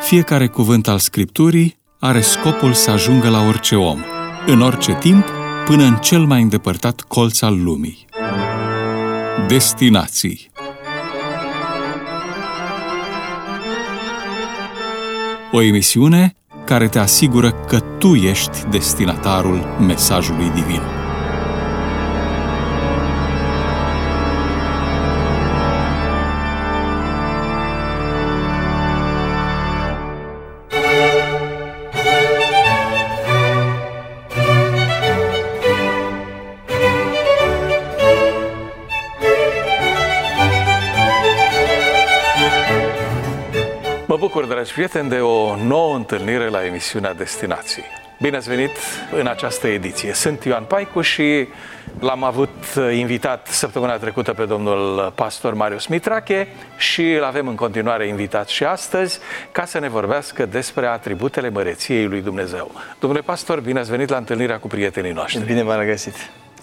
Fiecare cuvânt al Scripturii are scopul să ajungă la orice om, în orice timp, până în cel mai îndepărtat colț al lumii. Destinații. O emisiune care te asigură că tu ești destinatarul mesajului divin. Mă bucur, dragi prieteni, de o nouă întâlnire la emisiunea Destinații. Bine ați venit în această ediție. Sunt Ioan Paicu și l-am avut invitat săptămâna trecută pe domnul pastor Marius Mitrache și îl avem în continuare invitat și astăzi ca să ne vorbească despre atributele măreției lui Dumnezeu. Domnule pastor, bine ați venit la întâlnirea cu prietenii noștri. Bine v-am regăsit.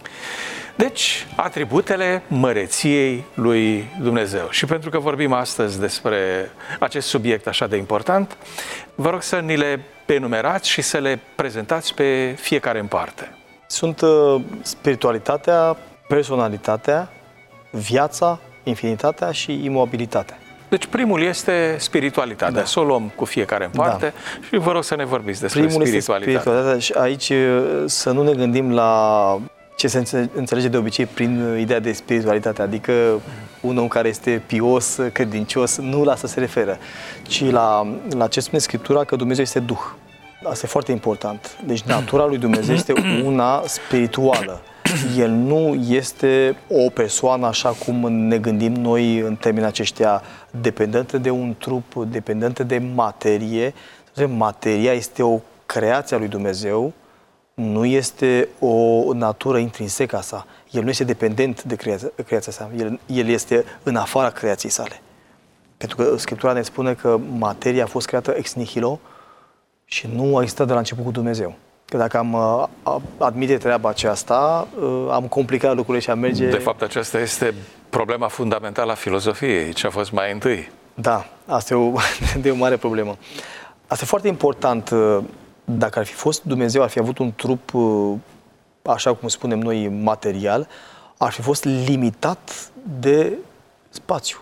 Deci, atributele măreției lui Dumnezeu. Și pentru că vorbim astăzi despre acest subiect așa de important, vă rog să ni le enumerați și să le prezentați pe fiecare în parte. Sunt spiritualitatea, personalitatea, viața, infinitatea și imobilitatea. Deci primul este spiritualitatea. Da. Să o luăm cu fiecare în parte și vă rog să ne vorbiți despre primul spiritualitate. Este spiritualitatea și aici să nu ne gândim la ce se înțelege de obicei prin ideea de spiritualitate, adică un om care este pios, credincios, nu la asta se referă, ci la ce spune Scriptura, că Dumnezeu este Duh. Asta e foarte important. Deci natura lui Dumnezeu este una spirituală. El nu este o persoană așa cum ne gândim noi în termenii aceștia, dependentă de un trup, dependentă de materie. Materia este o creație a lui Dumnezeu, nu este o natură intrinsecă a sa. El nu este dependent de creația sa. El este în afara creației sale. Pentru că Scriptura ne spune că materia a fost creată ex nihilo și nu a existat de la început cu Dumnezeu. Că dacă am admite treaba aceasta, am complicat lucrurile și am merge... De fapt, aceasta este problema fundamentală a filozofiei, ce a fost mai întâi. Da, asta e o mare problemă. Asta e foarte important. Dacă ar fi fost Dumnezeu, ar fi avut un trup, așa cum spunem noi, material, ar fi fost limitat de spațiu.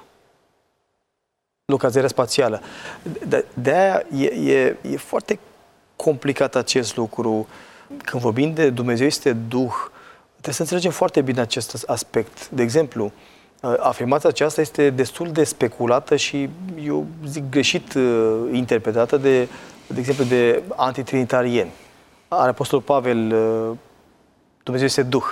Localizarea spațială. De-aia e foarte complicat acest lucru. Când vorbim de Dumnezeu este Duh, trebuie să înțelegem foarte bine acest aspect. De exemplu, afirmația aceasta este destul de speculată și, eu zic, greșit interpretată de exemplu, de antitrinitarieni. Are Apostolul Pavel, Dumnezeu este Duh.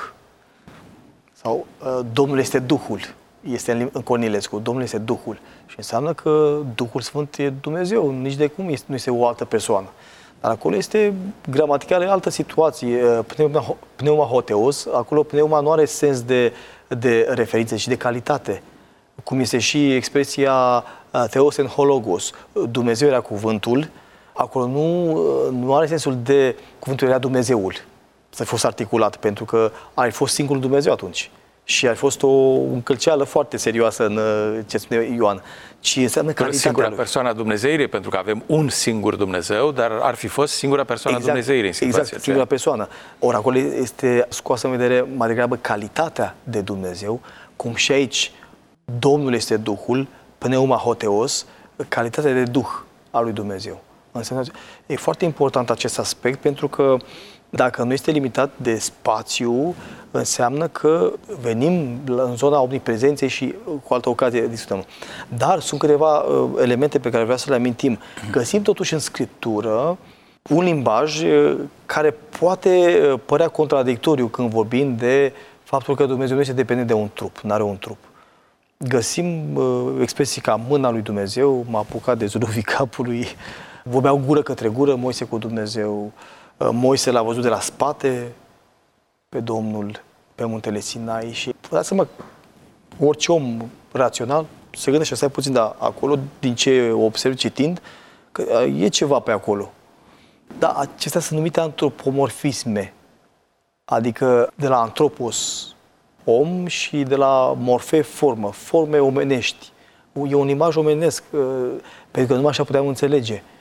Sau Domnul este Duhul. Este în Cornilescu, Domnul este Duhul. Și înseamnă că Duhul Sfânt e Dumnezeu, nici de cum nu este o altă persoană. Dar acolo este gramatical în altă situație. Pneuma hoteos, acolo pneuma nu are sens de referință și de calitate. Cum este și expresia theos en hologos. Dumnezeu era cuvântul. Acolo nu are sensul de cuvântul era Dumnezeul să fi fost articulat, pentru că ar fi fost singurul Dumnezeu atunci. Și ar fi fost o încălceală foarte serioasă în ce spune Ioan. Ci înseamnă calitatea singura lui. persoană a Dumnezeirii, pentru că avem un singur Dumnezeu, dar ar fi fost singura persoană a Dumnezeirii în situația aceea. Singura persoană. Ori acolo este scoasă în vedere mai degrabă calitatea de Dumnezeu, cum și aici Domnul este Duhul, pneuma hoteos, calitatea de Duh al lui Dumnezeu. E foarte important acest aspect, pentru că dacă nu este limitat de spațiu, înseamnă că venim în zona omniprezenței și cu altă ocazie discutăm. Dar sunt câteva elemente pe care vreau să le amintim. Găsim totuși în Scriptură un limbaj care poate părea contradictoriu când vorbim de faptul că Dumnezeu nu este dependent de un trup, nu are un trup. Găsim expresii ca mâna lui Dumnezeu, m-a apucat de zoluvii capului, vorbeau gură către gură, Moise cu Dumnezeu. Moise l-a văzut de la spate pe Domnul, pe muntele Sinai și dați-mă, orice om rațional se gândește, stai puțin, dar acolo, din ce observ citind, că e ceva pe acolo. Dar acestea sunt numite antropomorfisme, adică de la antropos, om, și de la morfe, forme omenești. E un imaj omenesc, pentru că numai așa puteam înțelege.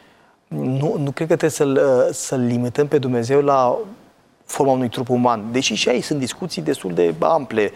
Nu cred că trebuie să-L limităm pe Dumnezeu la forma unui trup uman. Deși și aici sunt discuții destul de ample.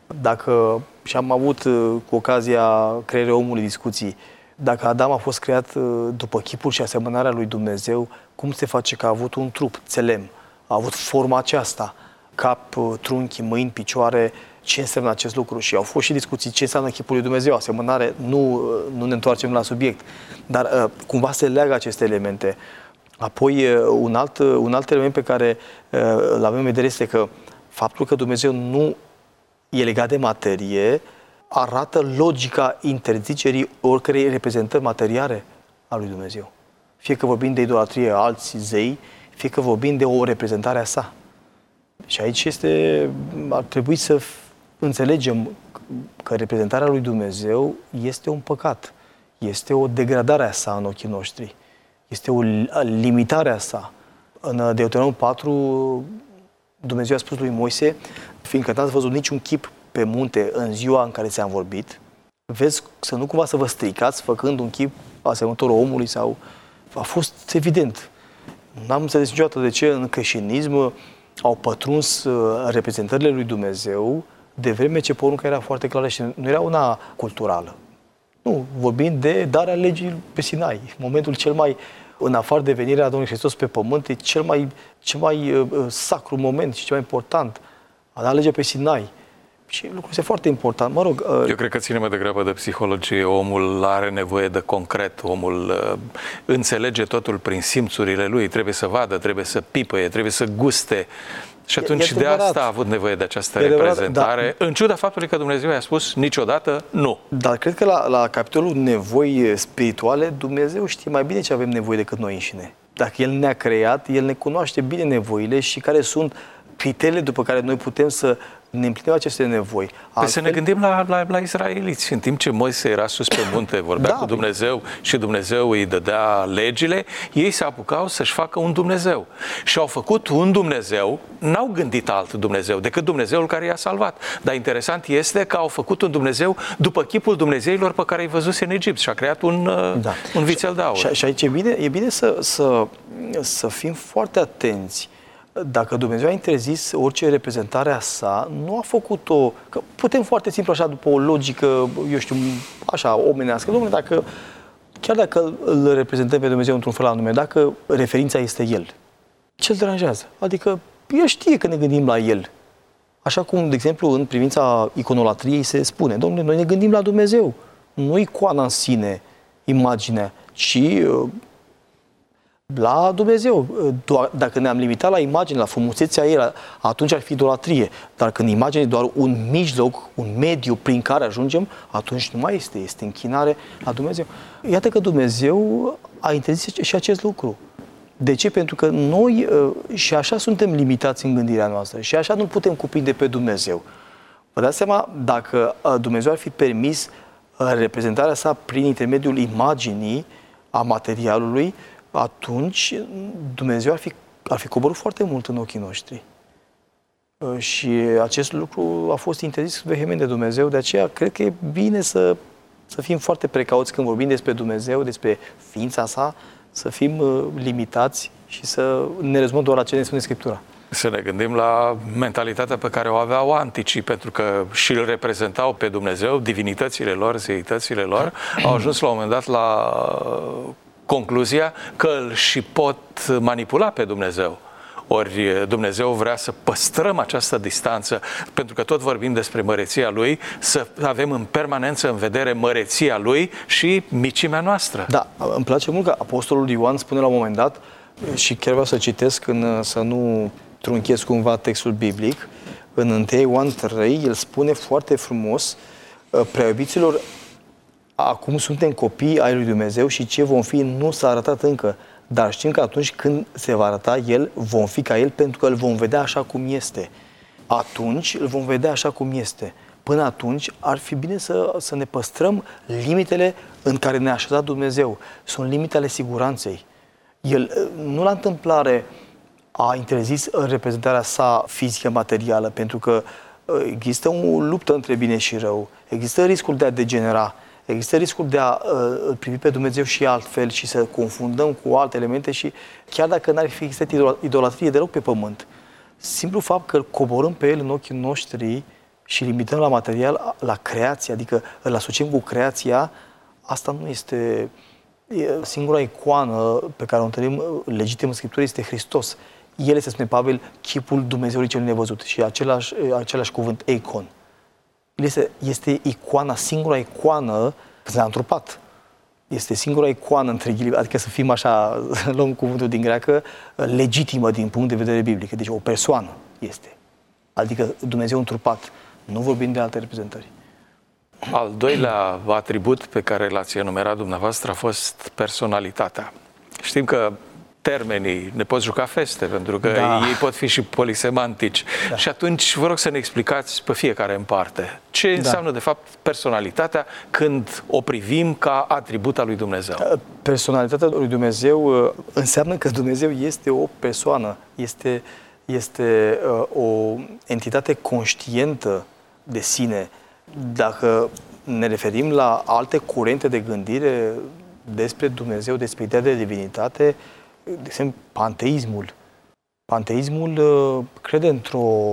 Dacă, și am avut cu ocazia creierii omului discuții, dacă Adam a fost creat după chipul și asemănarea lui Dumnezeu, cum se face că a avut un trup țelem, a avut forma aceasta, cap, trunchi, mâini, picioare, ce înseamnă acest lucru? Și au fost și discuții ce înseamnă chipul lui Dumnezeu, asemănare, nu ne întoarcem la subiect, dar cumva se leagă aceste elemente. Apoi, un alt element pe care îl avem în vedere este că faptul că Dumnezeu nu e legat de materie arată logica interzicerii oricărei reprezentări materiale a lui Dumnezeu. Fie că vorbim de idolatrie alți zei, fie că vorbim de o reprezentare a sa. Și aici ar trebui să înțelegem că reprezentarea lui Dumnezeu este un păcat, este o degradare a sa în ochii noștri, este o limitare a sa. În Deuteronom 4, Dumnezeu a spus lui Moise, fiindcă n-ați văzut niciun chip pe munte în ziua în care ți-am vorbit, vezi să nu cumva să vă stricați făcând un chip asemănător omului sau... A fost evident. N-am înțeles niciodată de ce în creștinism au pătruns reprezentările lui Dumnezeu de vreme ce porunca era foarte clară și nu era una culturală. Nu, vorbim de darea legii pe Sinai. Momentul cel mai, în afară de venirea Domnului Hristos pe pământ, e cel mai sacru moment și cel mai important. A da legea pe Sinai. Și lucrul este foarte important. Mă rog... Eu cred că ține mai degrabă de psihologie. Omul are nevoie de concret. Omul înțelege totul prin simțurile lui. Trebuie să vadă, trebuie să pipăie, trebuie să guste. Și atunci de asta a avut nevoie de această reprezentare, în ciuda faptului că Dumnezeu i-a spus niciodată nu. Dar cred că la capitolul nevoi spirituale, Dumnezeu știe mai bine ce avem nevoie decât noi înșine. Dacă El ne-a creat, El ne cunoaște bine nevoile și care sunt criteriile după care noi putem să ne împlinim aceste nevoi. Păi să ne gândim la israeliți. În timp ce Moise era sus pe munte, vorbea cu Dumnezeu și Dumnezeu îi dădea legile, ei se apucau să-și facă un Dumnezeu. Și au făcut un Dumnezeu, n-au gândit alt Dumnezeu decât Dumnezeul care i-a salvat. Dar interesant este că au făcut un Dumnezeu după chipul Dumnezeilor pe care îi văzuse în Egipt și a creat un vițel de aur. Și aici e bine să fim foarte atenți. Dacă Dumnezeu a interzis orice reprezentare a sa, nu a făcut-o... Că putem foarte simplu așa, după o logică, eu știu, așa, omenească. Dom'le, chiar dacă îl reprezentăm pe Dumnezeu într-un fel anume, dacă referința este El, ce-l deranjează? Adică El știe că ne gândim la El. Așa cum, de exemplu, în privința iconolatriei se spune, dom'le, noi ne gândim la Dumnezeu. Nu icoana în sine, imaginea, ci... la Dumnezeu. Dacă ne-am limitat la imagine, la frumusețea ei, atunci ar fi idolatrie. Dar când imaginea e doar un mijloc, un mediu prin care ajungem, atunci nu mai este închinare la Dumnezeu. Iată că Dumnezeu a interzis și acest lucru. De ce? Pentru că noi și așa suntem limitați în gândirea noastră și așa nu putem cuprinde pe Dumnezeu. Vă dați seama, dacă Dumnezeu ar fi permis reprezentarea sa prin intermediul imaginii a materialului, atunci Dumnezeu ar fi coborât foarte mult în ochii noștri. Și acest lucru a fost interzis vehement de Dumnezeu, de aceea cred că e bine să fim foarte precauți când vorbim despre Dumnezeu, despre ființa sa, să fim limitați și să ne rezumăm doar la ce ne spune Scriptura. Să ne gândim la mentalitatea pe care o aveau anticii, pentru că și îl reprezentau pe Dumnezeu, divinitățile lor, zeitățile lor, au ajuns la un moment dat la concluzia că îl și pot manipula pe Dumnezeu. Ori Dumnezeu vrea să păstrăm această distanță, pentru că tot vorbim despre măreția Lui, să avem în permanență în vedere măreția Lui și micimea noastră. Da, îmi place mult că Apostolul Ioan spune la un moment dat, și chiar vreau să citesc, să nu trunchez cumva textul biblic, în 1 Ioan 3, el spune foarte frumos, prea iubiților, acum suntem copii ai lui Dumnezeu și ce vom fi nu s-a arătat încă. Dar știm că atunci când se va arăta El, vom fi ca El pentru că îl vom vedea așa cum este. Atunci îl vom vedea așa cum este. Până atunci ar fi bine să ne păstrăm limitele în care ne-a așezat Dumnezeu. Sunt limitele siguranței. El nu la întâmplare a interzis reprezentarea sa fizică materială, pentru că există o luptă între bine și rău. Există riscul de a degenera. Există riscul de a îl privi pe Dumnezeu și altfel și să confundăm cu alte elemente și chiar dacă n-ar fi existat idolatrie deloc pe pământ, simplu fapt că îl coborâm pe el în ochii noștri și limităm la material, la creație, adică îl asociem cu creația, asta nu este... Singura icoană pe care o întâlnim legitim în Scriptură este Hristos. El este, spune Pavel, chipul Dumnezeului cel nevăzut și același cuvânt, eikon. El este icoana, singura icoană, s-a întrupat. Este singura icoană, între ghilimele, adică să fim așa, luăm cuvântul din greacă, legitimă din punct de vedere biblic. Deci o persoană este. Adică Dumnezeu întrupat. Nu vorbim de alte reprezentări. Al doilea atribut pe care l-ați enumerat dumneavoastră a fost personalitatea. Știm că termenii ne pot juca feste, pentru că ei pot fi și polisemantici. Da. Și atunci vă rog să ne explicați pe fiecare în parte. Ce înseamnă de fapt personalitatea când o privim ca atribut al lui Dumnezeu? Personalitatea lui Dumnezeu înseamnă că Dumnezeu este o persoană, este o entitate conștientă de sine. Dacă ne referim la alte curente de gândire despre Dumnezeu, despre ideea de divinitate, de exemplu, panteismul. Panteismul crede într-o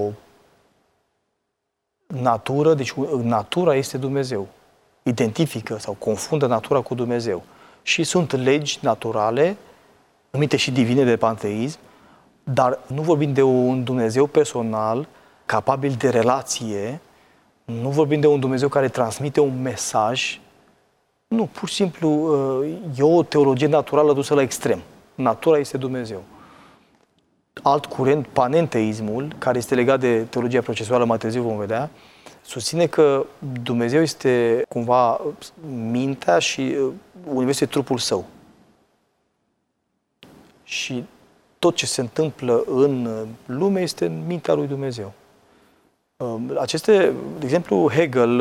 natură, deci natura este Dumnezeu. Identifică sau confundă natura cu Dumnezeu. Și sunt legi naturale, numite și divine de panteism, dar nu vorbim de un Dumnezeu personal, capabil de relație, nu vorbim de un Dumnezeu care transmite un mesaj. Nu, pur și simplu e o teologie naturală dusă la extrem. Natura este Dumnezeu. Alt curent, panenteismul, care este legat de teologia procesuală, mai târziu vom vedea, susține că Dumnezeu este cumva mintea și universul este trupul său. Și tot ce se întâmplă în lume este în mintea lui Dumnezeu. De exemplu, Hegel,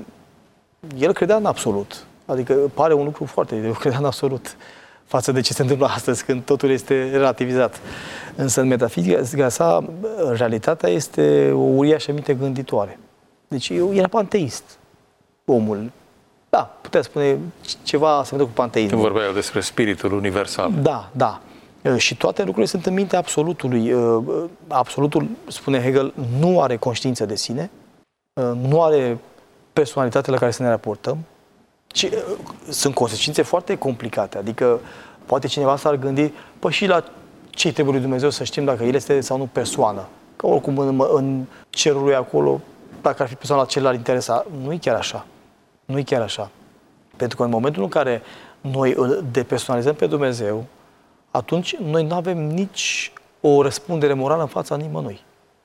el credea în absolut. Adică pare un lucru foarte, el credea în absolut față de ce se întâmplă astăzi, când totul este relativizat. Însă în metafizica sa, realitatea este o uriașă minte gânditoare. Deci era panteist, omul. Da, putea spune ceva asemănător cu panteismul. Când vorbea eu despre spiritul universal. Da, da. Și toate lucrurile sunt în mintea absolutului. Absolutul, spune Hegel, nu are conștiință de sine, nu are personalitate la care să ne raportăm, ci sunt consecințe foarte complicate. Adică poate cineva s-ar gândi, păi și la ce trebuie lui Dumnezeu să știm dacă El este sau nu persoană. Că oricum în cerul lui acolo, dacă ar fi persoana la ce l-ar interesa, nu e chiar așa. Nu e chiar așa. Pentru că în momentul în care noi îl depersonalizăm pe Dumnezeu, atunci noi nu avem nici o răspundere morală în fața nimănui.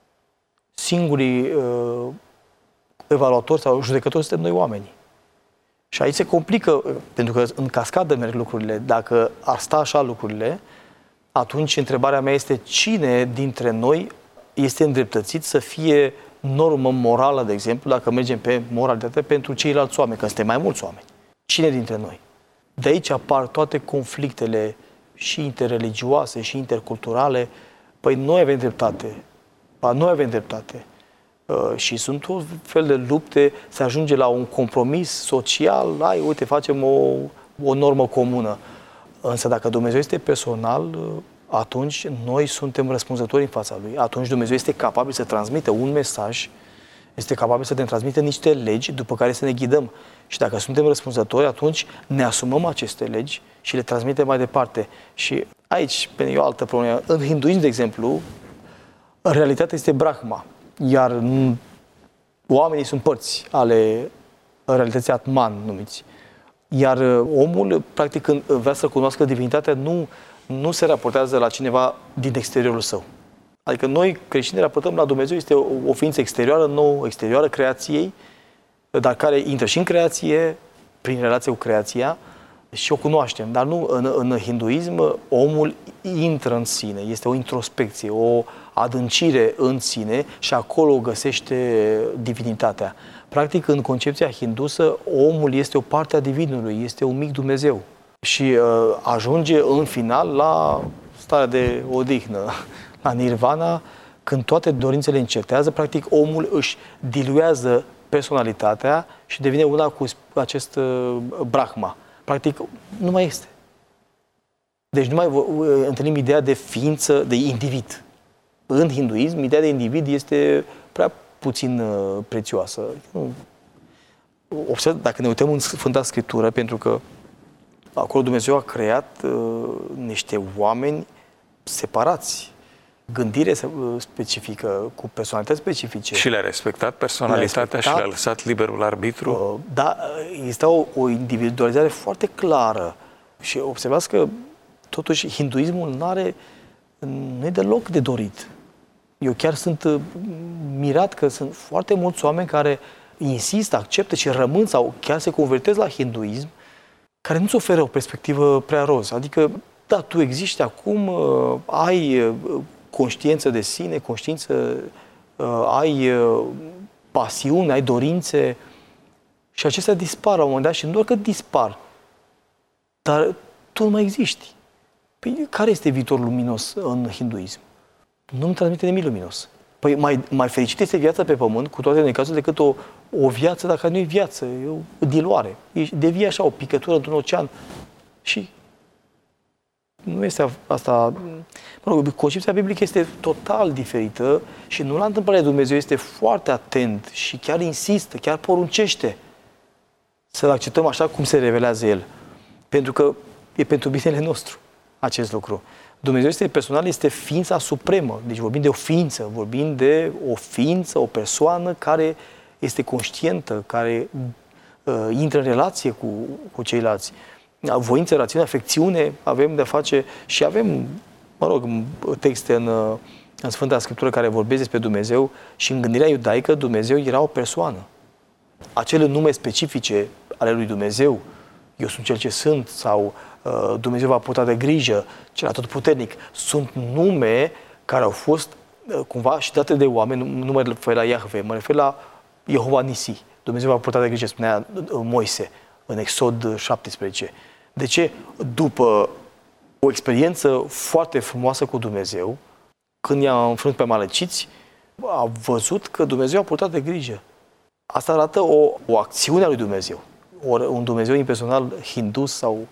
Singurii evaluatori sau judecători suntem noi oamenii. Și aici se complică, pentru că în cascadă merg lucrurile. Dacă ar sta așa lucrurile, atunci întrebarea mea este cine dintre noi este îndreptățit să fie normă morală, de exemplu, dacă mergem pe moralitate pentru ceilalți oameni, că suntem mai mulți oameni. Cine dintre noi? De aici apar toate conflictele și interreligioase și interculturale. Păi noi avem dreptate. Noi avem dreptate. Și sunt un fel de lupte, se ajunge la un compromis social, uite, facem o normă comună. Însă dacă Dumnezeu este personal, atunci noi suntem răspunzători în fața Lui. Atunci Dumnezeu este capabil să transmită un mesaj, este capabil să ne transmită niște legi după care să ne ghidăm. Și dacă suntem răspunzători, atunci ne asumăm aceste legi și le transmitem mai departe. Și aici, e o altă problemă. În hinduism, de exemplu, realitatea este Brahma. Iar oamenii sunt părți ale realității Atman, numiți. Iar omul, practic, când vrea să cunoască divinitatea, nu se raportează la cineva din exteriorul său. Adică noi, creștinii, raportăm la Dumnezeu, este o ființă exterioară, nouă, exterioară creației, dar care intră și în creație, prin relație cu creația, și o cunoaștem. Dar nu, în hinduism, omul intră în sine, este o introspecție, o adâncire în sine și acolo găsește divinitatea. Practic, în concepția hindusă, omul este o parte a divinului, este un mic Dumnezeu. Și ajunge în final la starea de odihnă, la nirvana, când toate dorințele încetează, practic omul își diluează personalitatea și devine una cu acest Brahma. Practic, nu mai este. Deci nu mai întâlnim ideea de ființă, de individ. În hinduism, ideea de individ este prea puțin prețioasă. Observ, dacă ne uităm în Sfânta Scriptură, pentru că acolo Dumnezeu a creat niște oameni separați, gândire specifică, cu personalități specifice. Și le-a respectat personalitatea și le-a lăsat liberul arbitru? Da, există o individualizare foarte clară. Și observați că, totuși, hinduismul nu e deloc de dorit. Eu chiar sunt mirat că sunt foarte mulți oameni care insistă, acceptă și rămân sau chiar se convertesc la hinduism, care nu-ți oferă o perspectivă prea roz. Adică, da, tu existi acum, ai conștiință de sine, ai pasiune, ai dorințe și acestea dispar la un moment dat și nu doar că dispar, dar tu nu mai existi. Păi, care este viitorul luminos în hinduism? Nu-mi transmite nimic luminos. Păi mai fericit este viața pe pământ, cu toate necazurile, decât o viață, dacă nu e viață, e o diluare. Devii așa, o picătură într-un ocean. Și nu este asta... Mă rog, concepția biblică este total diferită și nu la întâmplare Dumnezeu este foarte atent și chiar insistă, chiar poruncește să-L acceptăm așa cum se revelează El. Pentru că e pentru binele nostru acest lucru. Dumnezeu este personal, este ființa supremă. Deci vorbim de o ființă, vorbim de o ființă, o persoană care este conștientă, care intră în relație cu ceilalți. Voință, rațiune, afecțiune avem de face și avem, mă rog, texte în Sfânta Scriptură care vorbesc despre Dumnezeu și în gândirea iudaică Dumnezeu era o persoană. Acele nume specifice ale lui Dumnezeu, eu sunt cel ce sunt, sau Dumnezeu va purta de grijă, cel atotputernic, sunt nume care au fost cumva și date de oameni, nu mă refer la Iahve, mă refer la Jehova Nisi. Dumnezeu va purta de grijă, spunea Moise în Exod 17. De ce? După o experiență foarte frumoasă cu Dumnezeu, când i-a înfrânt pe amaleciți, a văzut că Dumnezeu a purtat de grijă. Asta arată o acțiune a lui Dumnezeu. Un Dumnezeu impersonal hindus sau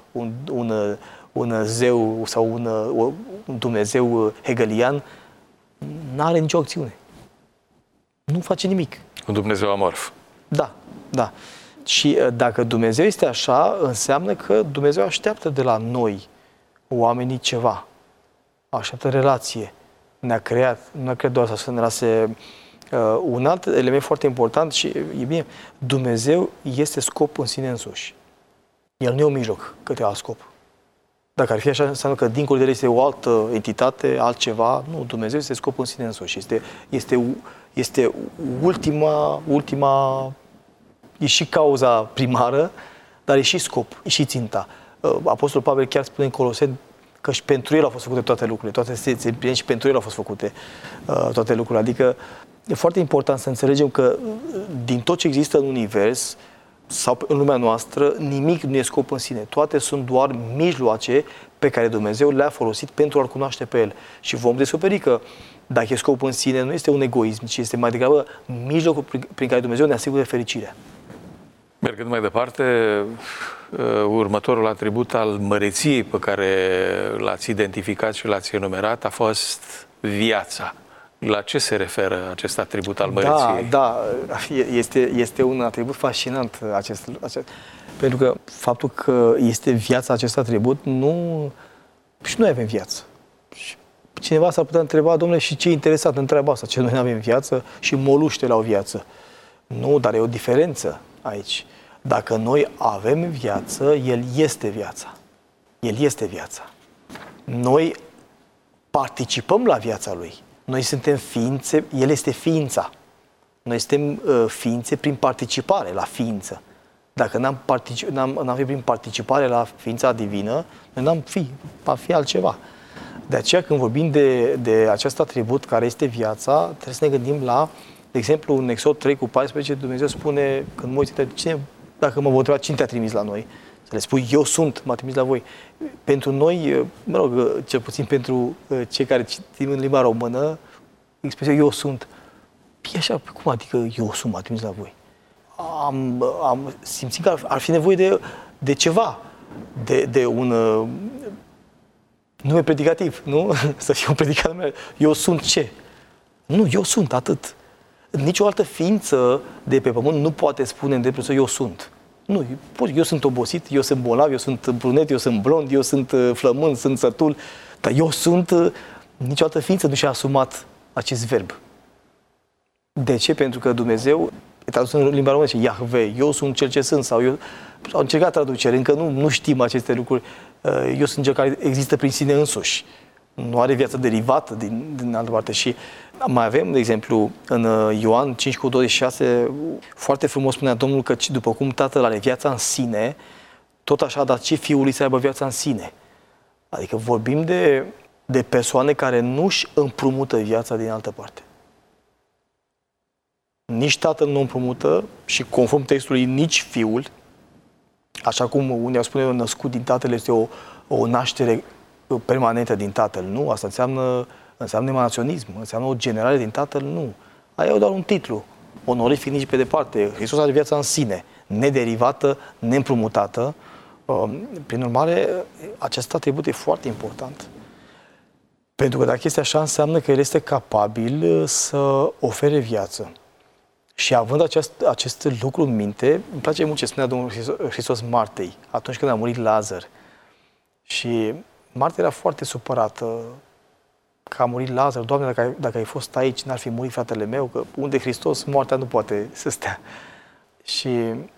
un zeu sau un Dumnezeu hegelian n-are nicio acțiune. Nu face nimic. Un Dumnezeu amorf. Da, da. Și dacă Dumnezeu este așa, înseamnă că Dumnezeu așteaptă de la noi, oamenii, ceva. Așteaptă relație. Ne-a creat, nu a creat doar să ne lase... un alt element foarte important și e bine, Dumnezeu este scop în sine însuși. El nu e un mijloc către alt scop. Dacă ar fi așa, înseamnă că dincolo de el este o altă entitate, altceva. Nu, Dumnezeu este scop în sine însuși. Este ultima, e și cauza primară, dar e și scop, e și ținta. Apostolul Pavel chiar spune în Coloseni că și pentru el au fost făcute toate lucrurile, toate se împlinesc și pentru el au fost făcute toate lucrurile. Adică e foarte important să înțelegem că din tot ce există în univers sau în lumea noastră, nimic nu e scop în sine. Toate sunt doar mijloace pe care Dumnezeu le-a folosit pentru a-L cunoaște pe El. Și vom descoperi că dacă e scop în sine, nu este un egoism, ci este mai degrabă mijlocul prin care Dumnezeu ne asigură fericirea. Mergând mai departe, următorul atribut al măreției pe care l-ați identificat și l-ați enumerat a fost viața. La ce se referă acest atribut al măreției? Da, este un atribut fascinant acest. Pentru că faptul că este viața acest atribut, și noi avem viață. Și cineva s-ar putea întreba, domnule, și ce interesat în treaba asta? Ce noi nu avem viață și moluștele au viață. Nu, dar e o diferență aici. Dacă noi avem viață, El este viața. El este viața. Noi participăm la viața Lui. Noi suntem ființe, El este ființa. Noi suntem ființe prin participare la ființă. Dacă n-am fi prin participare la ființa divină, noi n-am fi altceva. De aceea când vorbim de acest atribut care este viața, trebuie să ne gândim la, de exemplu, în Exod 3:14, Dumnezeu spune, când Moise întreba, dacă mă vă întreba, cine te-a trimis la noi? Să le spui, eu sunt, m-a trimis la voi. Pentru noi, mă rog, cel puțin pentru cei care citim în limba română, expresia eu sunt. E așa, cum adică eu sunt, m-a trimis la voi? am simțit că ar fi nevoie de ceva, de un nume predicativ, nu? Să fie un predicat meu. Eu sunt ce? Nu, eu sunt, atât. Nici o altă ființă de pe pământ nu poate spune în dreptul său, eu sunt. Nu, eu sunt obosit, eu sunt bolnav, eu sunt brunet, eu sunt blond, eu sunt flămând, sunt sătul, dar eu sunt... Nici o altă ființă nu și-a asumat acest verb. De ce? Pentru că Dumnezeu, e tradus în limba română, Iahve, eu sunt cel ce sunt, sau eu... Au încercat traducere, încă nu știm aceste lucruri. Eu sunt cel care există prin sine însuși. Nu are viață derivată din altă parte. Și mai avem, de exemplu, în Ioan 5:26, foarte frumos spunea Domnul că după cum Tatăl are viața în sine, tot așa a dat și Fiului să aibă viața în sine. Adică vorbim de persoane care nu-și împrumută viața din altă parte. Nici Tatăl nu împrumută și conform textului nici Fiul, așa cum unii au spune, născut din Tatăl este o naștere permanentă din Tatăl. Nu, asta înseamnă emanaționism, înseamnă o generare din Tatăl, nu. Aia e doar un titlu, onorific nici pe departe. Hristos are viața în sine, nederivată, neîmprumutată. Prin urmare, acest atribut e foarte important. Pentru că dacă este așa, înseamnă că El este capabil să ofere viață. Și având acest lucru în minte, îmi place mult ce spunea Domnul Hristos Martei, atunci când a murit Lazar. Și Marta era foarte supărată că a murit Lazar. Doamne, dacă ai fost aici, n-ar fi murit fratele meu, că unde Hristos, moartea nu poate să stea. Și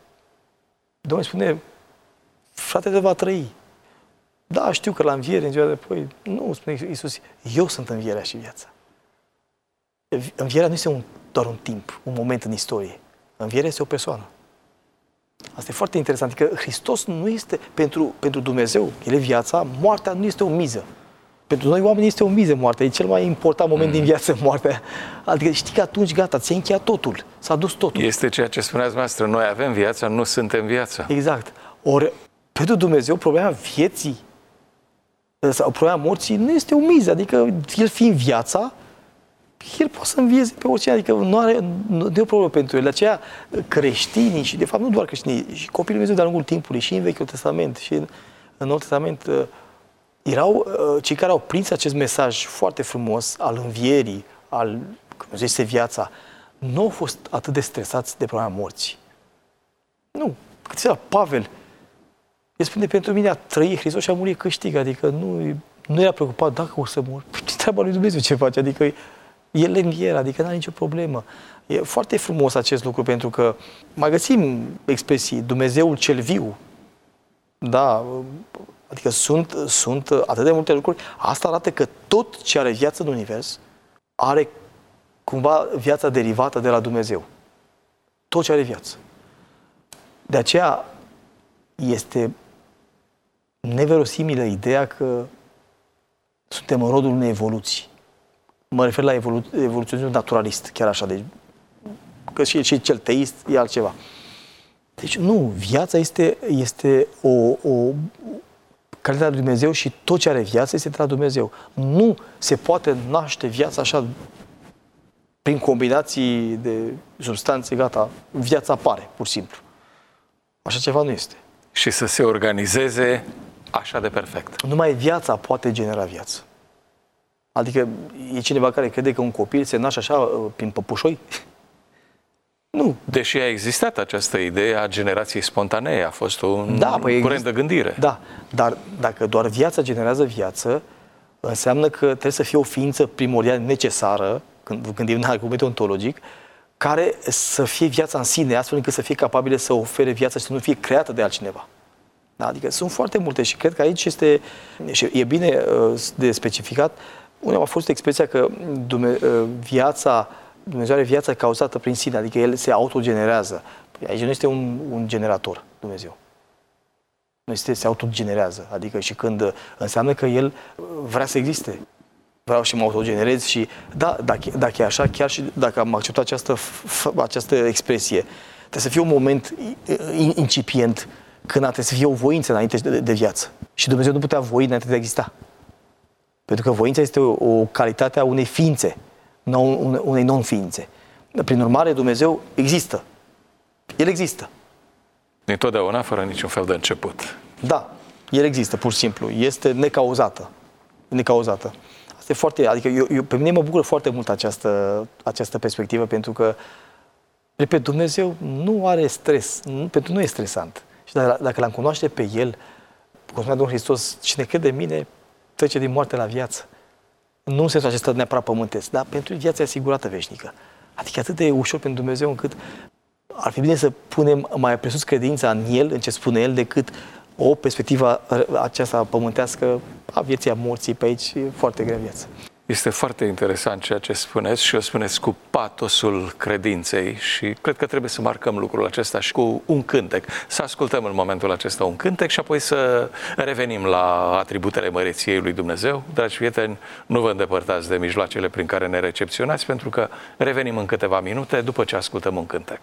Domnul spune, fratele va trăi. Da, știu că la înviere, în ziua de apoi, nu, spune Iisus, eu sunt învierea și viața. Învierea nu este doar un timp, un moment în istorie. Învierea este o persoană. Asta e foarte interesant, că Hristos nu este, pentru Dumnezeu, El e viața, moartea nu este o miză. Pentru noi oamenii este o miză moartea, e cel mai important moment din viață, moartea. Adică știi că atunci, gata, ți-ai încheiat totul, s-a dus totul. Este ceea ce spuneați noastră, noi avem viața, nu suntem viața. Exact. Ori, pentru Dumnezeu, problema vieții sau problema morții nu este o miză, adică El fiind viața, El poate să învieze pe oricine, adică nu e o problemă pentru El. De aceea creștinii, și de fapt nu doar creștinii, și copiii Lui Dumnezeu de-a lungul timpului, și în Vechiul Testament, și în Noul Testament, erau cei care au prins acest mesaj foarte frumos al învierii, cum zice, viața, nu au fost atât de stresați de problema morții. Nu. Cât la Pavel, el spune, pentru mine a trăi Hristos și a muri câștig, adică nu era preocupat dacă o să mor. Ce treaba lui Dumnezeu ce face? Adică El e învierea, adică n-are nicio problemă. E foarte frumos acest lucru, pentru că mai găsim expresii, Dumnezeul cel viu, da, adică sunt atât de multe lucruri. Asta arată că tot ce are viață în univers are cumva viața derivată de la Dumnezeu. Tot ce are viață. De aceea este neverosimilă ideea că suntem în rodul unei evoluții. Mă refer la evoluționismul naturalist, chiar așa, că și cel teist e altceva. Deci nu, viața este o calitatea lui Dumnezeu și tot ce are viață este de la Dumnezeu. Nu se poate naște viața așa prin combinații de substanțe, gata, viața apare, pur și simplu. Așa ceva nu este. Și să se organizeze așa de perfect. Numai viața poate genera viață. Adică e cineva care crede că un copil se naște așa prin păpușoi? Nu. Deși a existat această idee a generației spontanee, a fost un curent de gândire. Da, dar dacă doar viața generează viață, înseamnă că trebuie să fie o ființă primordial necesară, când gândim în argumentul ontologic, care să fie viața în sine, astfel încât să fie capabilă să ofere viața și să nu fie creată de altcineva. Da? Adică sunt foarte multe și cred că aici e bine de specificat. Unde a fost expresia că Dumnezeu are viața cauzată prin sine, adică El se autogenerează. Aici nu este un generator, Dumnezeu. Nu este, se autogenerează, adică și când înseamnă că El vrea să existe. Vreau și mă autogenerez și, da, dacă e așa, chiar și dacă am acceptat această expresie, trebuie să fie un moment incipient când trebuie să fie o voință înainte de viață. Și Dumnezeu nu putea voi înainte de a exista. Pentru că voința este o calitate a unei ființe, nu unei non-ființe. Prin urmare, Dumnezeu există. El există. Întotdeauna, fără niciun fel de început. Da, el există, pur și simplu. Este necauzată. Necauzată. Asta e foarte, adică pe mine mă bucură foarte mult această perspectivă, pentru că, repet, Dumnezeu nu are stres, pentru noi e stresant. Și dacă l-am cunoaște pe El, cum spunea Domnul Hristos, cine crede în mine, trece din moarte la viață. Nu în sensul acesta neapărat pământesc, dar pentru viața asigurată veșnică. Adică atât de ușor pentru Dumnezeu încât ar fi bine să punem mai presus credința în El, în ce spune El, decât o perspectivă aceasta pământească a vieții, a morții. Pe aici e foarte grea viață. Este foarte interesant ceea ce spuneți și o spuneți cu patosul credinței și cred că trebuie să marcăm lucrul acesta și cu un cântec. Să ascultăm în momentul acesta un cântec și apoi să revenim la atributele măreției lui Dumnezeu. Dragi prieteni, nu vă îndepărtați de mijloacele prin care ne recepționați, pentru că revenim în câteva minute după ce ascultăm un cântec.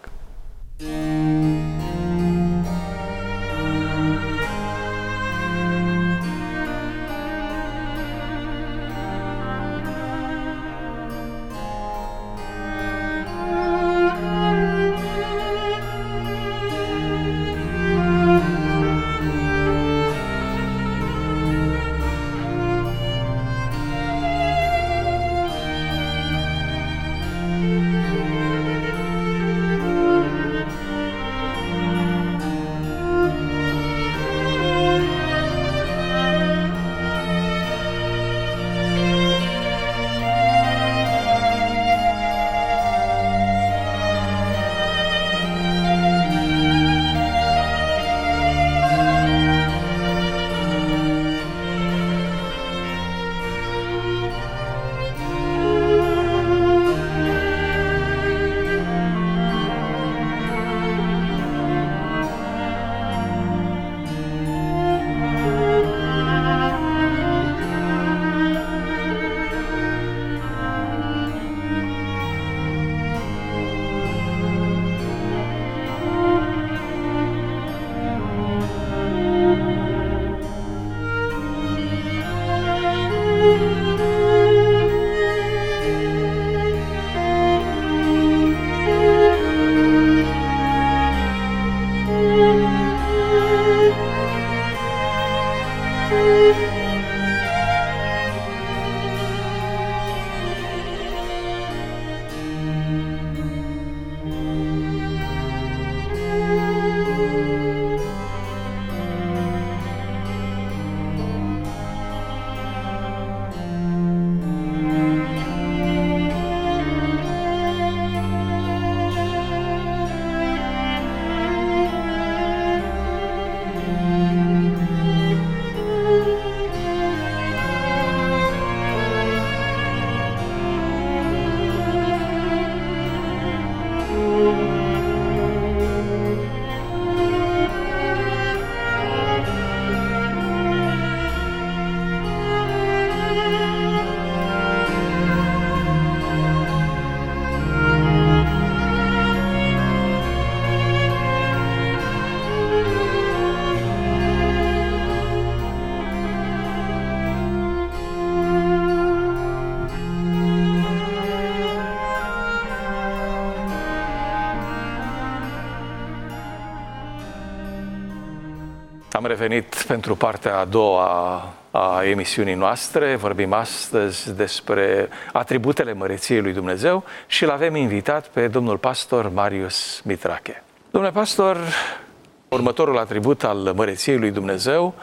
Am revenit pentru partea a doua a emisiunii noastre. Vorbim astăzi despre atributele măreției lui Dumnezeu și l-avem invitat pe domnul pastor Marius Mitrache. Domnule pastor, următorul atribut al măreției lui Dumnezeu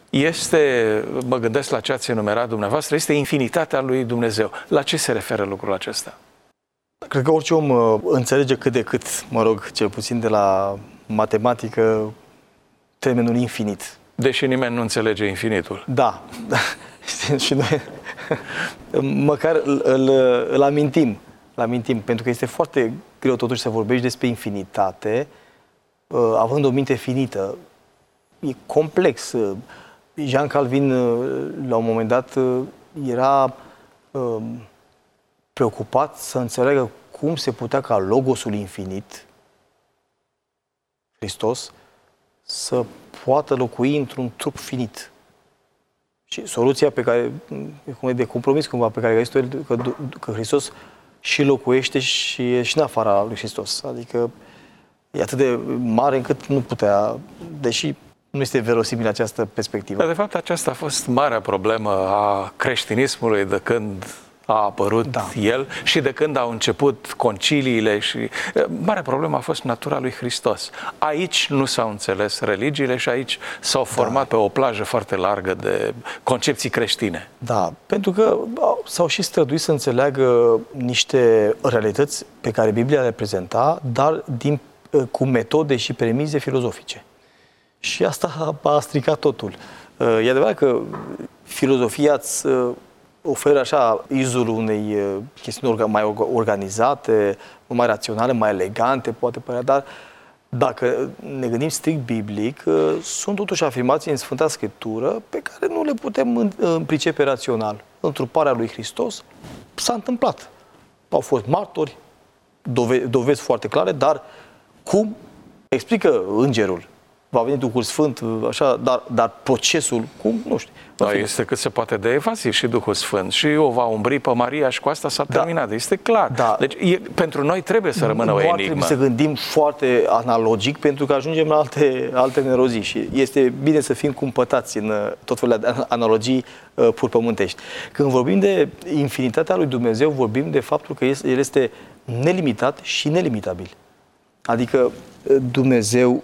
este, mă gândesc la ce ați enumerat dumneavoastră, este infinitatea lui Dumnezeu. La ce se referă lucrul acesta? Cred că orice om înțelege cât de cât, mă rog, cel puțin de la matematică, termenul infinit. Deși nimeni nu înțelege infinitul. Da. Și noi măcar îl amintim. Pentru că este foarte greu totuși să vorbești despre infinitate, având o minte finită. E complex. Jean Calvin, la un moment dat, era preocupat să înțeleagă cum se putea ca Logosul infinit, Hristos, să poată locui într-un trup finit. Și soluția pe care, de compromis cumva, pe care a găsit-o el, că Hristos și locuiește și e și în afara lui Hristos. Adică e atât de mare încât nu putea, deși nu este verosimil această perspectivă. Dar de fapt aceasta a fost marea problemă a creștinismului de când a apărut el și de când au început conciliile și marea problemă a fost natura lui Hristos. Aici nu s-au înțeles religiile și aici s-au format pe o plajă foarte largă de concepții creștine. Da, pentru că s-au și străduit să înțeleagă niște realități pe care Biblia le prezenta, dar cu metode și premize filozofice. Și asta a stricat totul. E adevărat că filozofia îți oferă așa izul unei chestiuni mai organizate, mai raționale, mai elegante, poate părea, dar dacă ne gândim strict biblic, sunt totuși afirmații în Sfânta Scriptură pe care nu le putem pricepe rațional. Întruparea lui Hristos s-a întâmplat. Au fost martori, dovezi foarte clare, dar cum explică îngerul? Va veni Duhul Sfânt, așa, dar procesul, cum? Nu știu. Da, este cât se poate de evaziv și Duhul Sfânt. Și o va umbri pe Maria și cu asta s-a terminat. Este clar. Da. Deci pentru noi trebuie să rămână o enigmă. Trebuie să gândim foarte analogic pentru că ajungem la alte nerozii și este bine să fim cumpătați în tot felul de analogii pur pământești. Când vorbim de infinitatea lui Dumnezeu, vorbim de faptul că El este nelimitat și nelimitabil. Adică Dumnezeu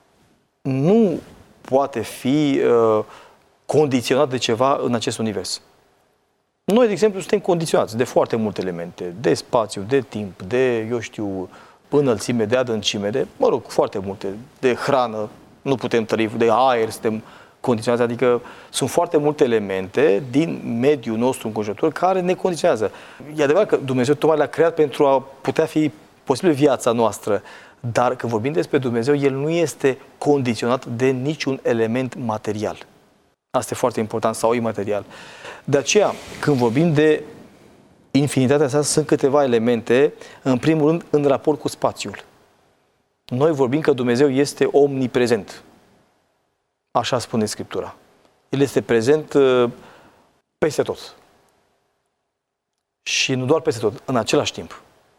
nu poate fi condiționat de ceva în acest univers. Noi, de exemplu, suntem condiționați de foarte multe elemente, de spațiu, de timp, de, eu știu, înălțime, de adâncime, de, mă rog, foarte multe, de hrană, nu putem trăi, de aer, suntem condiționați, adică sunt foarte multe elemente din mediul nostru înconjurător care ne condiționează. E adevărat că Dumnezeu tocmai le-a creat pentru a putea fi posibil viața noastră, dar când vorbim despre Dumnezeu, El nu este condiționat de niciun element material. Asta e foarte important, sau imaterial. De aceea, când vorbim de infinitatea asta, sunt câteva elemente, în primul rând, în raport cu spațiul. Noi vorbim că Dumnezeu este omniprezent. Așa spune Scriptura. El este prezent peste tot. Și nu doar peste tot, în același timp.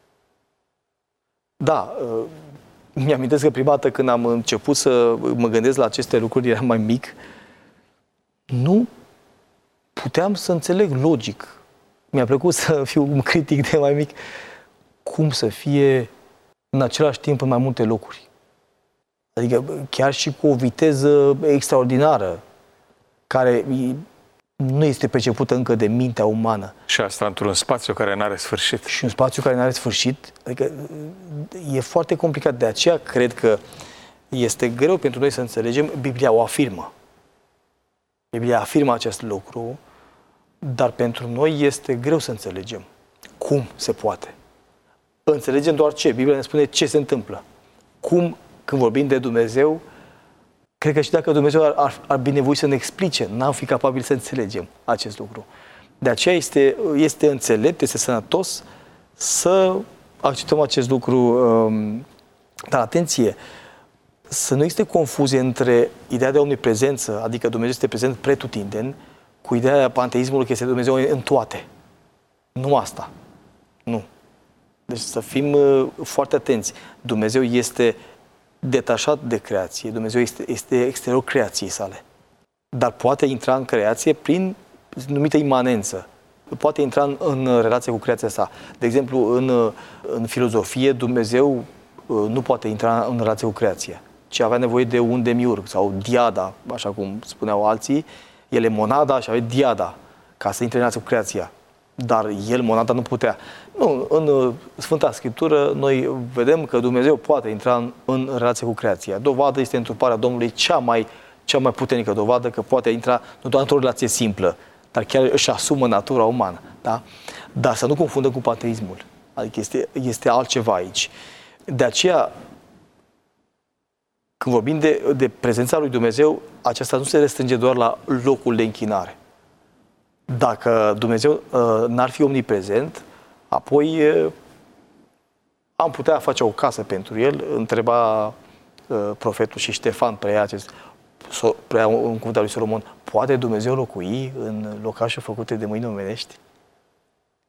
Da, mi-amintesc că prima dată când am început să mă gândesc la aceste lucruri, eram mai mic, nu puteam să înțeleg logic. Mi-a plăcut să fiu critic de mai mic. Cum să fie în același timp în mai multe locuri? Adică chiar și cu o viteză extraordinară, care nu este percepută încă de mintea umană. Și asta într-un spațiu care nu are sfârșit. Și un spațiu care nu are sfârșit. Adică e foarte complicat. De aceea cred că este greu pentru noi să înțelegem. Biblia o afirmă. Biblia afirmă acest lucru, dar pentru noi este greu să înțelegem cum se poate. Înțelegem doar ce. Biblia ne spune ce se întâmplă. Cum, când vorbim de Dumnezeu, cred că și dacă Dumnezeu ar binevoi să ne explice, n-am fi capabili să înțelegem acest lucru. De aceea este înțelept, este sănătos să acceptăm acest lucru. Dar atenție, să nu existe confuzie între ideea de omniprezență, adică Dumnezeu este prezent pretutindeni, cu ideea panteismului că este Dumnezeu în toate. Nu asta. Nu. Deci să fim foarte atenți. Dumnezeu este detașat de creație. Dumnezeu este exterior creației sale. Dar poate intra în creație prin numită imanență. Poate intra în relație cu creația sa. De exemplu, în filozofie, Dumnezeu nu poate intra în relație cu creația, ci avea nevoie de un demiurg sau diada, așa cum spuneau alții. El e monada și avea diada ca să intre în relație cu creația. Dar el, monada, nu putea. Nu, în Sfânta Scriptură noi vedem că Dumnezeu poate intra în relație cu creația. Dovadă este întruparea Domnului, cea mai puternică dovadă că poate intra nu doar într-o relație simplă, dar chiar își asumă natura umană. Da? Dar să nu confundăm cu panteismul. Adică este altceva aici. De aceea, când vorbim de prezența lui Dumnezeu, aceasta nu se restrânge doar la locul de închinare. Dacă Dumnezeu n-ar fi omniprezent, apoi am putea face o casă pentru el, întreba profetul și Ștefan preia un cuvânt al lui Solomon, poate Dumnezeu locui în locașuri făcute de mâini omenești?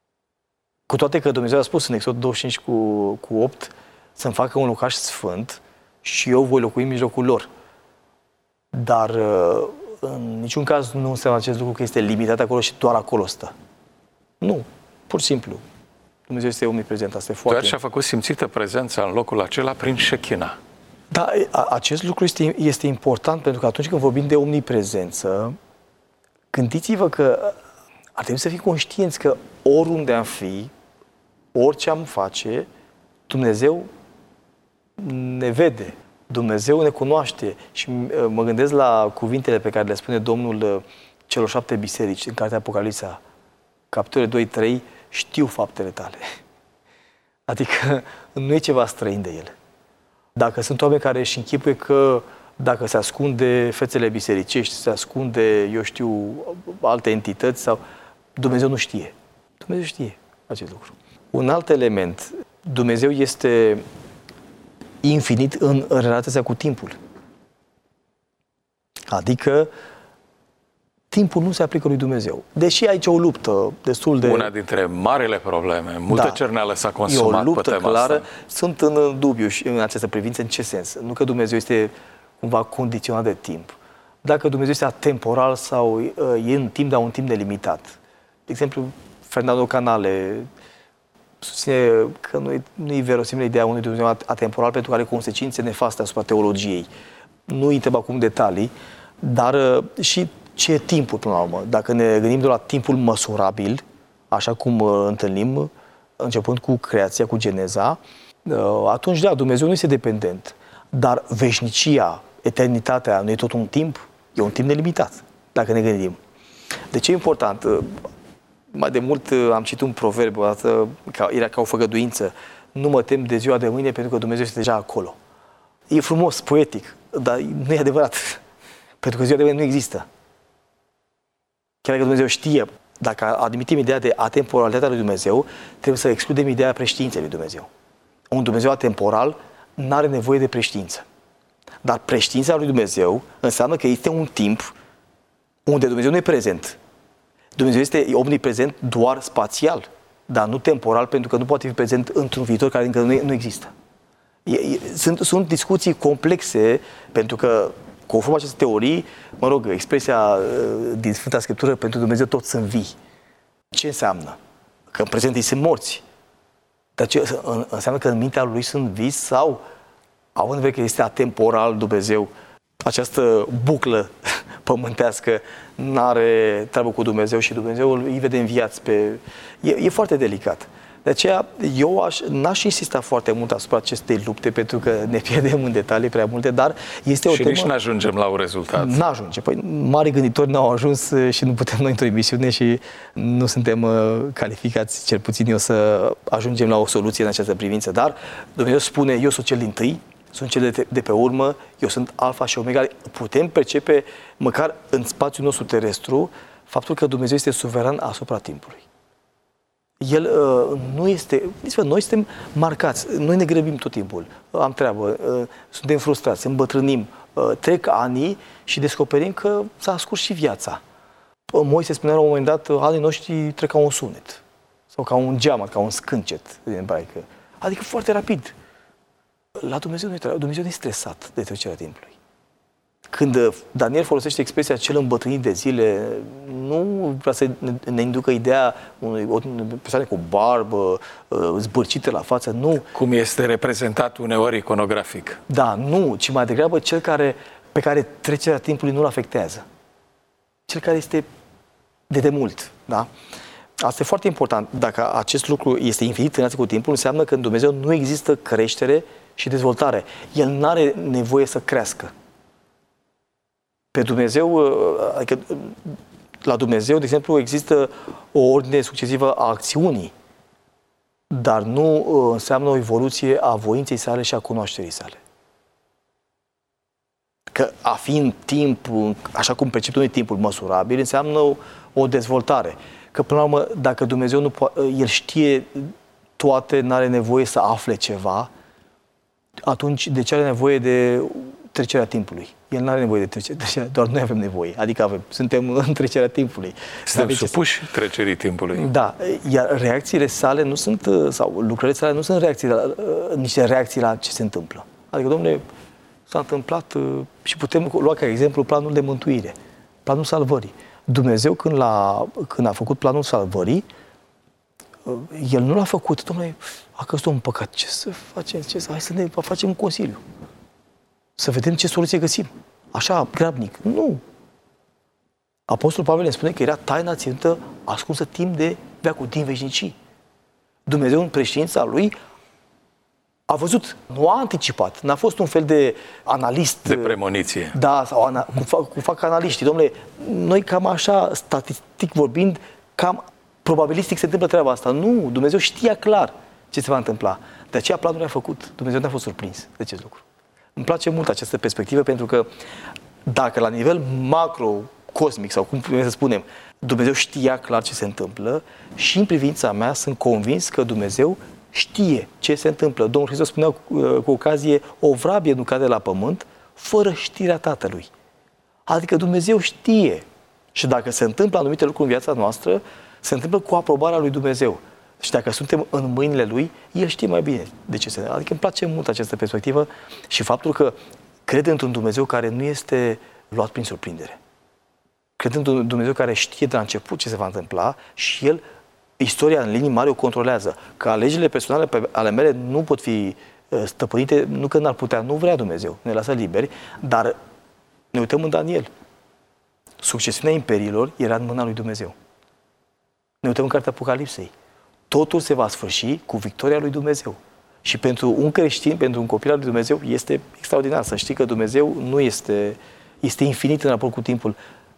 Cu toate că Dumnezeu a spus în Exod 25 cu 8 să-mi facă un locaș sfânt, și eu voi locui în mijlocul lor. Dar în niciun caz nu înseamnă acest lucru că este limitat acolo și doar acolo stă. Nu, pur și simplu. Dumnezeu este omniprezent, asta e foarte... Doar și-a făcut simțită prezența în locul acela prin șechina. Da, acest lucru este important pentru că atunci când vorbim de omniprezență, gândiți-vă că ar trebui să fim conștienți că oriunde am fi, orice am face, Dumnezeu ne vede, Dumnezeu ne cunoaște. Și mă gândesc la cuvintele pe care le spune Domnul celor 7 biserici în cartea Apocalipsa, capitolele 2-3, știu faptele tale. Adică nu e ceva străin de ele. Dacă sunt oameni care își închipuie că dacă se ascunde fețele bisericești, se ascunde, eu știu, alte entități, sau Dumnezeu nu știe. Dumnezeu știe acest lucru. Un alt element, Dumnezeu este infinit în relația cu timpul. Adică timpul nu se aplică lui Dumnezeu. Deși aici o luptă destul de... Una dintre marile probleme, multă cerneală s-a consumat e o luptă pe tema clară. asta. Sunt în dubiu și în această privință. În ce sens? Nu că Dumnezeu este cumva condiționat de timp. Dacă Dumnezeu este atemporal sau e în timp, dar un timp delimitat. De exemplu, Fernando Canale susține că nu e verosimilă ideea unui Dumnezeu atemporal pentru că are consecințe nefaste asupra teologiei. Nu intrăm acum în detalii, dar și ce e timpul până la urmă. Dacă ne gândim doar la timpul măsurabil, așa cum întâlnim, începând cu creația, cu Geneza, atunci, da, Dumnezeu nu este dependent. Dar veșnicia, eternitatea, nu e tot un timp? E un timp nelimitat, dacă ne gândim. De ce e important? Mai de mult am citit un proverb, era ca o făgăduință. Nu mă tem de ziua de mâine pentru că Dumnezeu este deja acolo. E frumos, poetic, dar nu e adevărat. Pentru că ziua de mâine nu există. Chiar dacă Dumnezeu știe, dacă admitem ideea de atemporalitatea lui Dumnezeu, trebuie să excludem ideea preștiinței lui Dumnezeu. Un Dumnezeu atemporal nu are nevoie de preștiință. Dar preștiința lui Dumnezeu înseamnă că este un timp unde Dumnezeu nu e prezent. Dumnezeu este omniprezent doar spațial, dar nu temporal, pentru că nu poate fi prezent într-un viitor care încă nu există. Sunt discuții complexe, pentru că, conform acestei teorii, mă rog, expresia din Sfânta Scriptură, pentru Dumnezeu toți sunt vii. Ce înseamnă? Că în prezent ei sunt morți. Dar ce înseamnă că în mintea lui sunt vii sau, având în vedere că este atemporal Dumnezeu, această buclă pământească n-are treabă cu Dumnezeu și Dumnezeu îi vede înviați pe... E foarte delicat. De aceea, eu n-aș insista foarte mult asupra acestei lupte, pentru că ne pierdem în detalii prea multe, dar este o temă... Și nici n-ajungem la un rezultat. N-ajunge. Păi, mari gânditori n-au ajuns și nu putem noi într-o emisiune și nu suntem calificați, cel puțin eu, să ajungem la o soluție în această privință. Dar Dumnezeu spune, eu sunt cel dintâi, sunt cel de pe urmă, eu sunt Alfa și Omega. Putem percepe, măcar în spațiul nostru terestru, faptul că Dumnezeu este suveran asupra timpului. El nu este... Noi suntem marcați, noi ne grăbim tot timpul, am treabă, suntem frustrați, îmbătrânim, trec ani și descoperim că s-a scurs și viața. Moise spunea la un moment dat, anii noștri trec ca un sunet, sau ca un geamăt, ca un scâncet din ebraică. Adică foarte rapid. La Dumnezeu Dumnezeu nu e stresat de trecerea timpului. Când Daniel folosește expresia cel îmbătrânit de zile, nu vrea să ne inducă ideea unei persoane cu barbă, zbârcită la față, nu. Cum este reprezentat uneori iconografic. Da, nu, ci mai degrabă cel pe care trecerea timpului nu-l afectează. Cel care este de demult, da? Asta e foarte important. Dacă acest lucru este infinit în relație cu timpul, înseamnă că în Dumnezeu nu există creștere și dezvoltare. El nu are nevoie să crească. Pe Dumnezeu, adică la Dumnezeu, de exemplu, există o ordine succesivă a acțiunii, dar nu înseamnă o evoluție a voinței sale și a cunoașterii sale. Că a fi în timp, așa cum percepem noi timpul măsurabil, înseamnă o dezvoltare. Că până la urmă, dacă Dumnezeu nu El știe toate, n-are nevoie să afle ceva, atunci de ce are nevoie de trecerea timpului? El nu are nevoie de trecerea, doar noi avem nevoie. Adică suntem în trecerea timpului. Suntem supuși trecerii timpului. Da, iar reacțiile sale nu sunt, sau lucrările sale nu sunt niște reacții la ce se întâmplă. Adică, domnule, s-a întâmplat și putem lua ca exemplu planul de mântuire, planul salvării. Dumnezeu când a făcut planul salvării, El nu l-a făcut, dom'le, a căzut un păcat, ce să facem, hai să ne facem un consiliu. Să vedem ce soluție găsim. Așa, grabnic. Nu. Apostolul Pavel ne spune că era taina ținută ascunsă timp de veacul, din veșnicii. Dumnezeu în preștiința Lui a văzut, nu a anticipat, n-a fost un fel de analist. De premoniție. Da, sau cum fac analiștii. Dom'le, noi cam așa, statistic vorbind, cam probabilistic se întâmplă treaba asta. Nu, Dumnezeu știa clar ce se va întâmpla. De aceea planul a făcut. Dumnezeu n-a fost surprins de acest lucru. Îmi place mult această perspectivă pentru că dacă la nivel macro-cosmic sau cum să spunem, Dumnezeu știa clar ce se întâmplă și în privința mea sunt convins că Dumnezeu știe ce se întâmplă. Domnul Hristos spunea cu ocazie, o vrabie nu cade la pământ fără știrea Tatălui. Adică Dumnezeu știe. Și dacă se întâmplă anumite lucruri în viața noastră, se întâmplă cu aprobarea lui Dumnezeu. Și dacă suntem în mâinile Lui, El știe mai bine de ce se întâmplă. Adică îmi place mult această perspectivă și faptul că cred într-un Dumnezeu care nu este luat prin surprindere. Cred într-un Dumnezeu care știe de la început ce se va întâmpla și El, istoria în linii mari o controlează. Că alegerile personale ale mele nu pot fi stăpânite, nu că n-ar putea, nu vrea Dumnezeu, ne lasă liberi, dar ne uităm în Daniel. Succesiunea imperiilor era în mâna lui Dumnezeu. Ne uităm în cartea Apocalipsei. Totul se va sfârși cu victoria lui Dumnezeu. Și pentru un creștin, pentru un copil al lui Dumnezeu, este extraordinar să știi că Dumnezeu nu este infinit în raport cu timpul.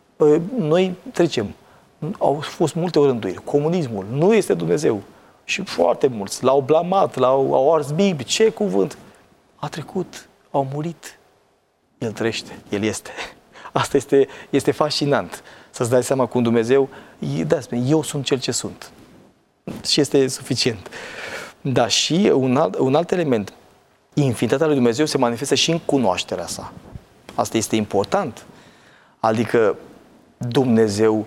Noi trecem. Au fost multe rânduiri. Comunismul nu este Dumnezeu. Și foarte mulți l-au blamat, au ars Bibi. Ce cuvânt? A trecut, au murit. El trăiește, El este. Asta este fascinant. Să-ți dai seama cum Dumnezeu, da, spune, eu sunt cel ce sunt. Și este suficient. Da, și un alt element. Infinitatea lui Dumnezeu se manifestă și în cunoașterea sa. Asta este important. Adică Dumnezeu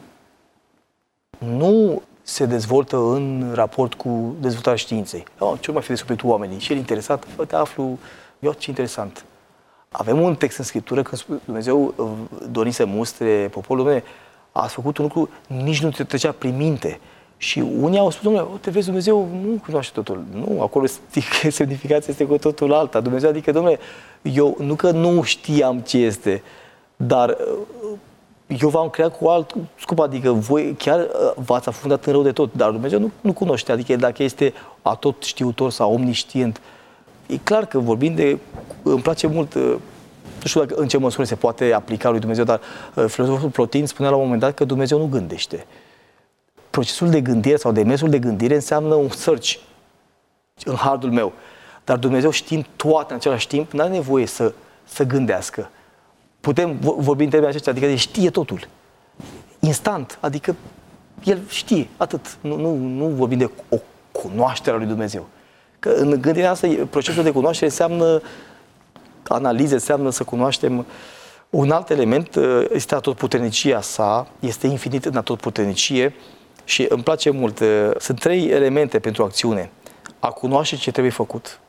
nu se dezvoltă în raport cu dezvoltarea științei. Ce mai fi descoperit oamenii? Și el interesat, te aflu, ce interesant. Avem un text în Scriptură când Dumnezeu dori să mustre poporul, Dumnezeu, ați făcut un lucru, nici nu te trecea prin minte. Și unii au spus, Domnule, te vezi, Dumnezeu nu cunoaște totul. Nu, acolo semnificația este cu totul alta. Dumnezeu, adică, Domnule, eu nu că nu știam ce este, dar eu v-am creat cu alt scop, adică voi chiar v-ați afundat în rău de tot, dar Dumnezeu nu cunoaște, adică dacă este atot știutor sau omniscient, e clar că vorbim de, îmi place mult, nu știu dacă în ce măsură se poate aplica lui Dumnezeu, dar filozoful Plotin spunea la un moment dat că Dumnezeu nu gândește. Procesul de gândire sau demersul de gândire înseamnă un search în hardul meu. Dar Dumnezeu, știind toate în același timp, nu are nevoie să gândească. Putem vorbi în termenii aceștia, adică știe totul. Instant, adică El știe, atât. Nu vorbim de o cunoaștere a lui Dumnezeu. Că în gândirea asta, procesul de cunoaștere înseamnă analiză, înseamnă să cunoaștem. Un alt element este atotputernicia sa, este infinit în atotputernicie și îmi place mult. Sunt 3 elemente pentru acțiune. A cunoaște ce trebuie făcut,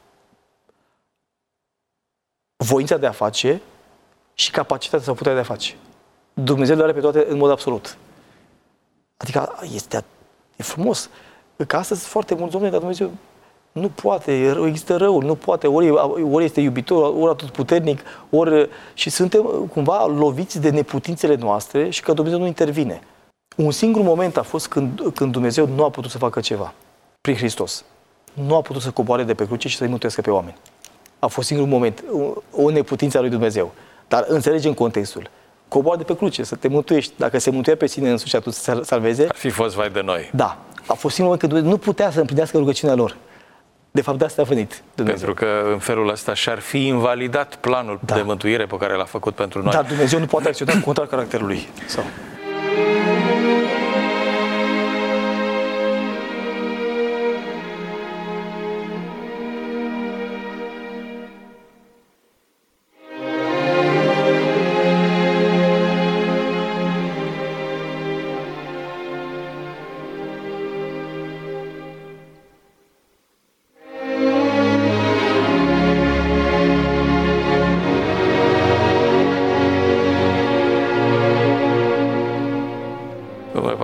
voința de a face și capacitatea sau puterea de a face. Dumnezeu le are pe toate în mod absolut. Adică e frumos. Că astăzi foarte mulți oameni, dar Dumnezeu nu poate, există răul, nu poate, ori este iubitor, ori atotputernic, și suntem cumva loviți de neputințele noastre și că Dumnezeu nu intervine. Un singur moment a fost când Dumnezeu nu a putut să facă ceva prin Hristos. Nu a putut să coboare de pe cruce și să-i mântuiască pe oameni. A fost singurul moment, o neputință a lui Dumnezeu. Dar înțelegem contextul. Coboară de pe cruce, să te mântuiești. Dacă se mântuie pe sine însuși, atunci să se salveze. Ar fi fost vai de noi. Da. A fost singurul moment când Dumnezeu nu putea să împlinească rugăciunea lor. De fapt, de asta a venit Dumnezeu. Pentru că în felul ăsta și-ar fi invalidat planul de mântuire pe care l-a făcut pentru noi. Dar Dumnezeu nu poate acționa contrar caracterului. Sau...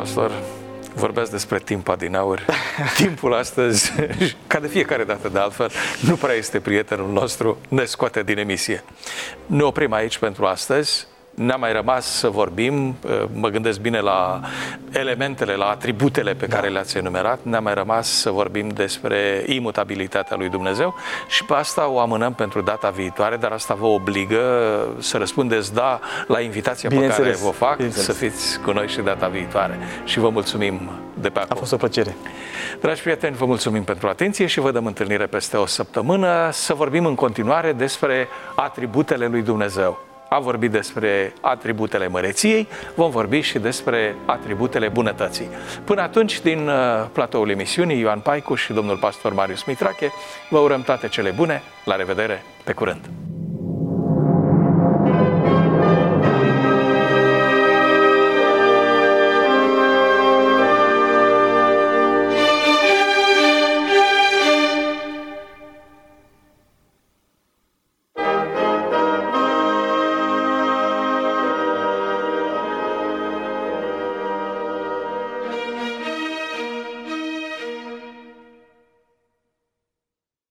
pastor, vorbeați despre timp adinauri. Timpul astăzi, ca de fiecare dată de altfel, nu prea este prietenul nostru, ne scoate din emisie. Ne oprim aici pentru astăzi. Ne-a mai rămas să vorbim, mă gândesc bine la elementele, la atributele pe care le-ați enumerat, ne-a mai rămas să vorbim despre imutabilitatea lui Dumnezeu și pe asta o amânăm pentru data viitoare, dar asta vă obligă să răspundeți da la invitația pe care vă fac, să fiți cu noi și data viitoare. Și vă mulțumim de pe acum. A fost o plăcere. Dragi prieteni, vă mulțumim pentru atenție și vă dăm întâlnire peste o săptămână să vorbim în continuare despre atributele lui Dumnezeu. Am vorbit despre atributele măreției, vom vorbi și despre atributele bunătății. Până atunci, din platoul emisiunii, Ioan Paicu și domnul pastor Marius Mitrache, vă urăm toate cele bune, la revedere, pe curând!